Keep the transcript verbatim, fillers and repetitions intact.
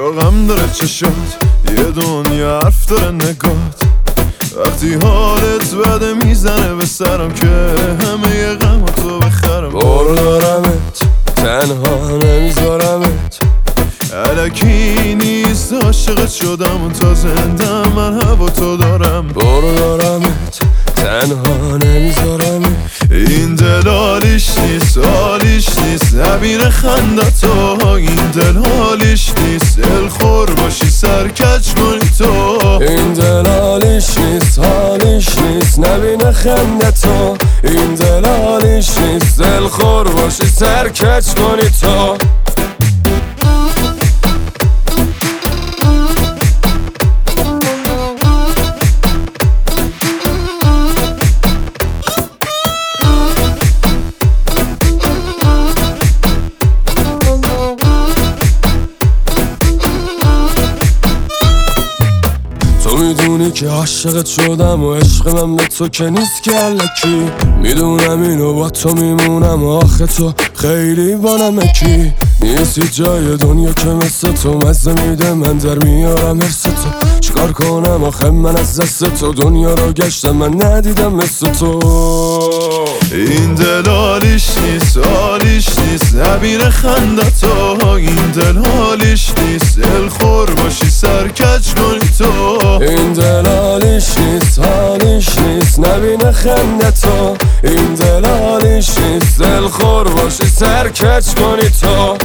یا غم داره چشات، یه دنیا حرف داره نگات. وقتی حالت بده میزنه به سرم که همه ی غم تو بخرم. برو دارمت، تنها نمیذارمت، الکی نیست عاشقت شدم و تا زنده من هوا تو دارم. برو دارمت، تنها نمیذارمت، این دل حالیش نیست حالیش نیست نبینه خندتو. این دل حالیش نیست دلخور باشی سرکج کنی تو. این دل حالیش نیست حالیش نیست نبینه خندتو. این دل حالیش نیست دلخور باشی سرکج کنی تو. تو میدونی که عاشقت شدم و عشق من به تو که نیست که الکی. میدونم اینو با تو میمونم و آخه تو خیلی با نمکی. نیستی جای دنیا که مثل تو مزه میده من در میارم حرس تو. چیکار کنم آخه من از دست تو دنیا رو گشتم من ندیدم مثل تو. این دل حالیش نیست حالیش نیست نبینه خندتو. این دل حالیش نیست دلخور باشی سرکج کنی تو. این دل حالیش نیست حالیش نیست نبینه خندتو. این دل حالیش نیست دلخور باشی سرکج کنی تو.